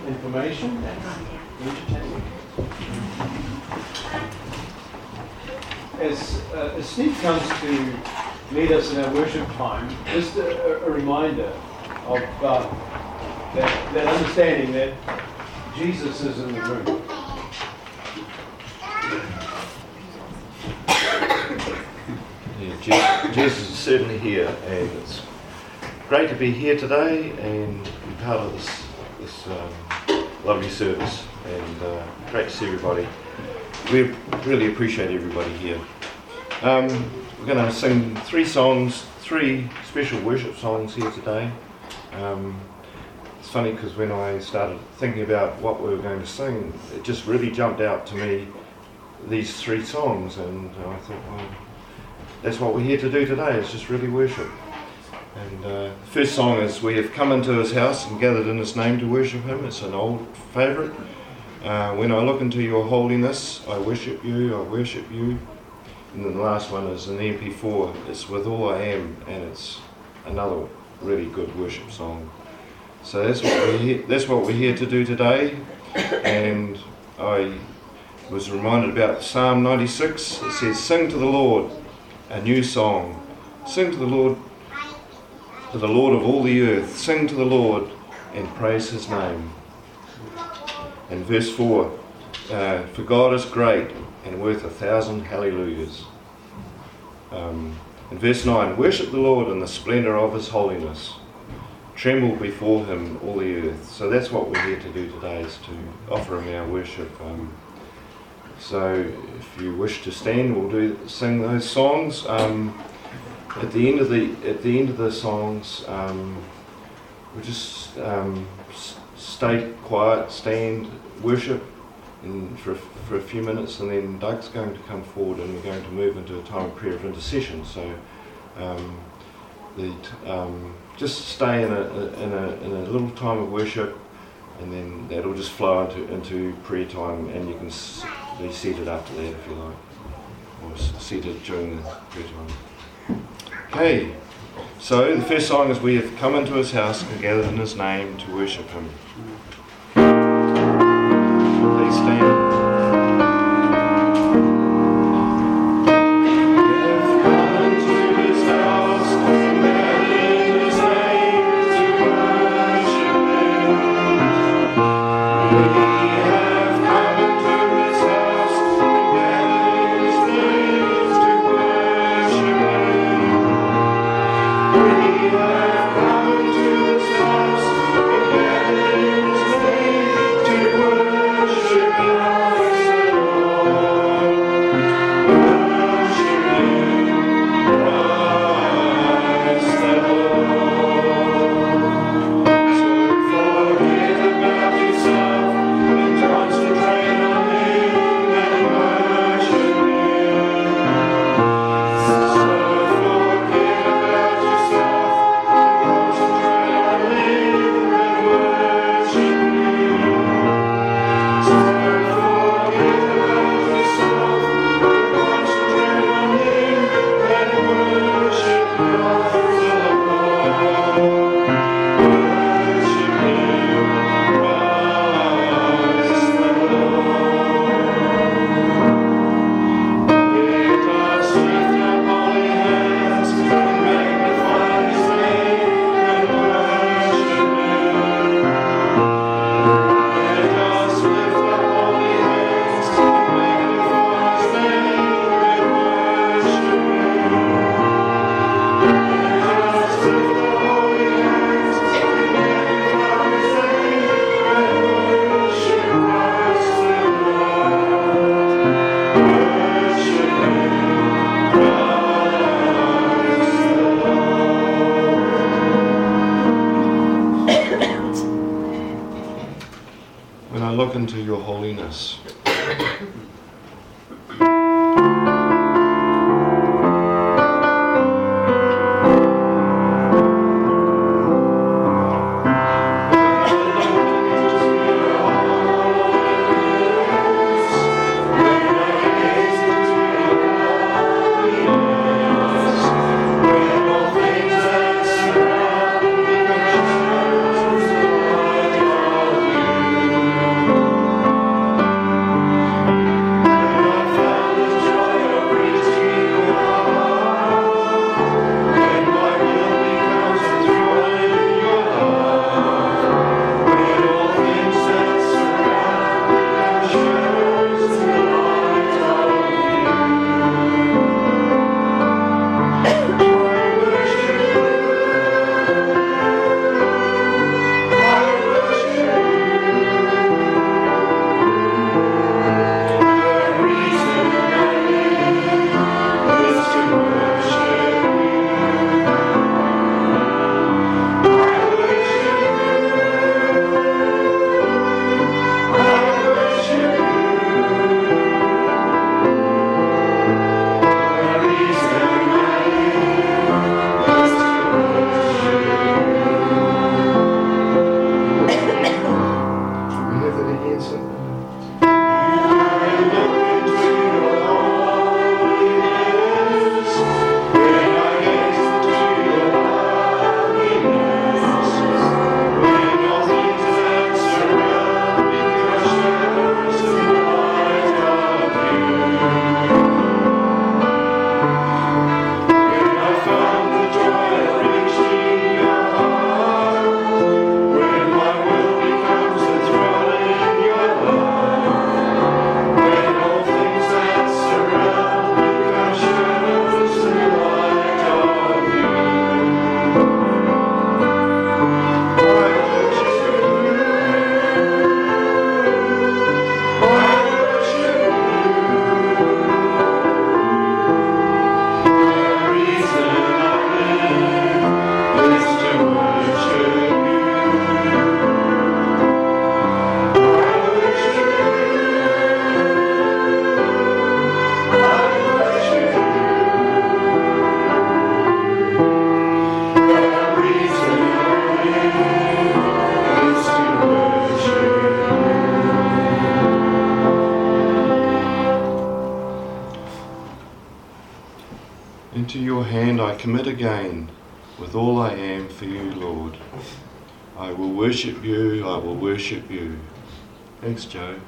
information. As Steve comes to lead us in our worship time, just a reminder of that understanding that Jesus is in the room. Yeah, Jesus is certainly here, and it's great to be here today and be part of this lovely service, and great to see everybody. We really appreciate everybody here. We're going to sing three special worship songs here today. It's funny because when I started thinking about what we were going to sing, it just really jumped out to me, these three songs, and I thought, well, that's what we're here to do today, is just really worship. And the first song is "We Have Come Into His House and Gathered in His Name to Worship Him." It's an old favourite. "When I Look Into Your Holiness, I Worship You, I Worship You." And then the last one is an MP4. It's "With All I Am," and it's another really good worship song. So that's what we're here to do today. And I was reminded about Psalm 96. It says, "Sing to the Lord a new song. Sing to the Lord of all the earth. Sing to the Lord and praise His name." And verse 4, "For God is great and worth 1,000 hallelujahs." And verse 9, "Worship the Lord in the splendour of His holiness. Tremble before Him, all the earth." So that's what we're here to do today, is to offer Him our worship. So if you wish to stand, we'll sing those songs. At the end of the songs, we'll just stay quiet, stand, worship for a few minutes, and then Doug's going to come forward and we're going to move into a time of prayer of intercession. So just stay in a little time of worship, and then that'll just flow into prayer time, and you can be seated after that if you like, or seated during the prayer time. Okay, so the first song is "We Have Come Into His House and Gathered in His Name to Worship Him." Please stand. Look into your holiness. Thank you. commit again with all I am for you, Lord. I will worship you, I will worship you. Thanks, Joe.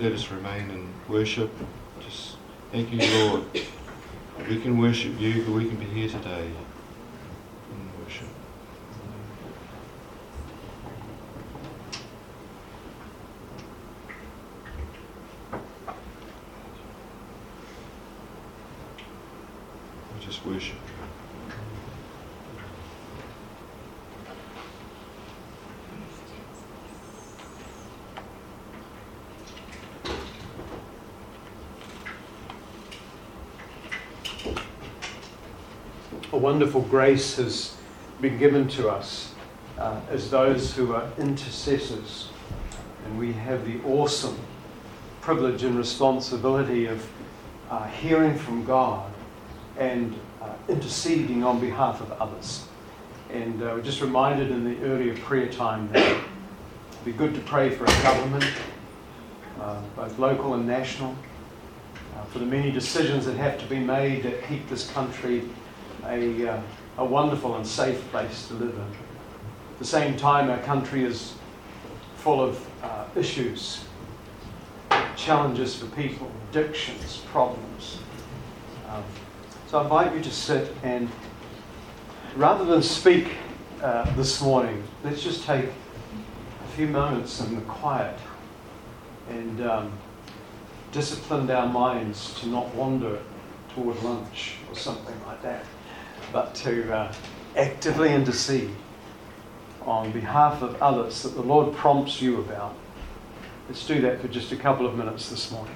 let us remain in worship. Just thank you, Lord. We can worship you, but we can be here today in worship. We just worship. A wonderful grace has been given to us as those who are intercessors, and we have the awesome privilege and responsibility of hearing from God and interceding on behalf of others. And we're just reminded in the earlier prayer time that it'd be good to pray for our government, both local and national, for the many decisions that have to be made that keep this country a wonderful and safe place to live in. At the same time, our country is full of issues, challenges for people, addictions, problems. So I invite you to sit, and rather than speak this morning, let's just take a few moments in the quiet and discipline our minds to not wander toward lunch or something like that, but to actively intercede on behalf of others that the Lord prompts you about. Let's do that for just a couple of minutes this morning.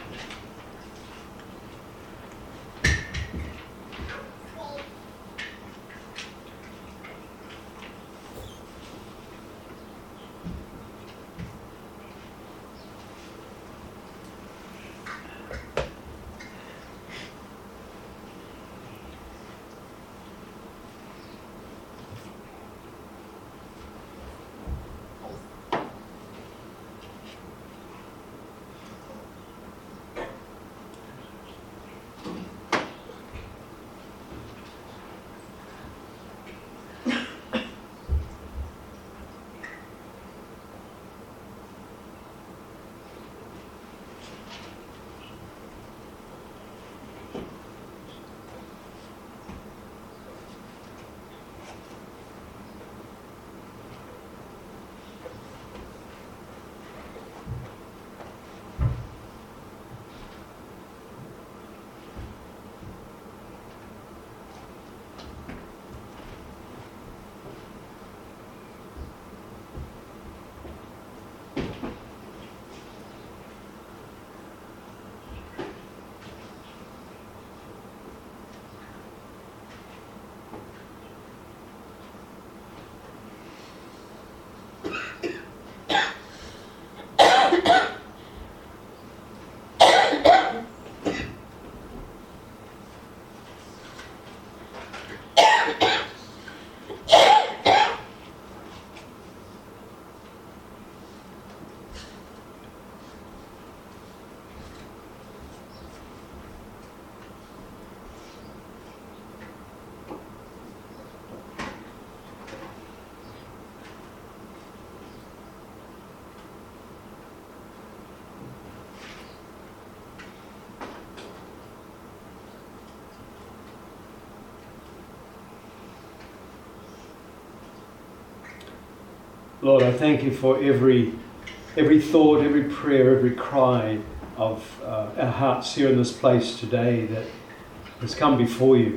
Lord, I thank you for every thought, every prayer, every cry of our hearts here in this place today that has come before you.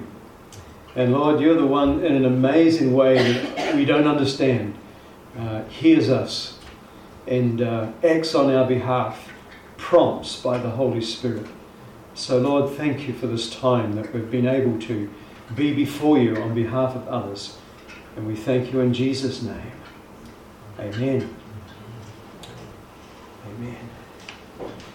And Lord, you're the one in an amazing way that we don't understand, hears us and acts on our behalf, prompts by the Holy Spirit. So Lord, thank you for this time that we've been able to be before you on behalf of others. And we thank you in Jesus' name. Amen. Amen.